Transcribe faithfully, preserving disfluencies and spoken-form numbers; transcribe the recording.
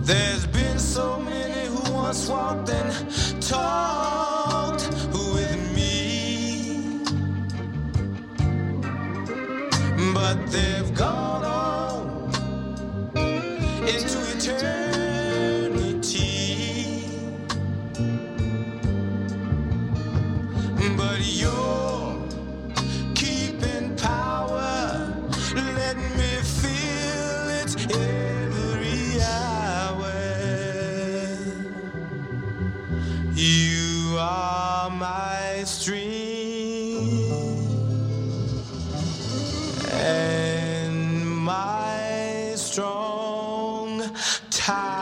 There's been so many who once walked and talked with me, but they've gone on into eternity. But you're keeping power, let me feel it every hour. You are my strength and my strong tie.